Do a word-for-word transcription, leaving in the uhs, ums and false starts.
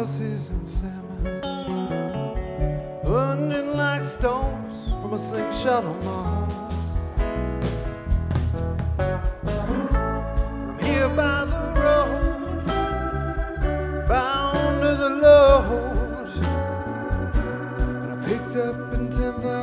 mussies and salmon, running like stones from a slingshot on Mars. I'm here by the road, bound to the load, and I picked up in ten thousand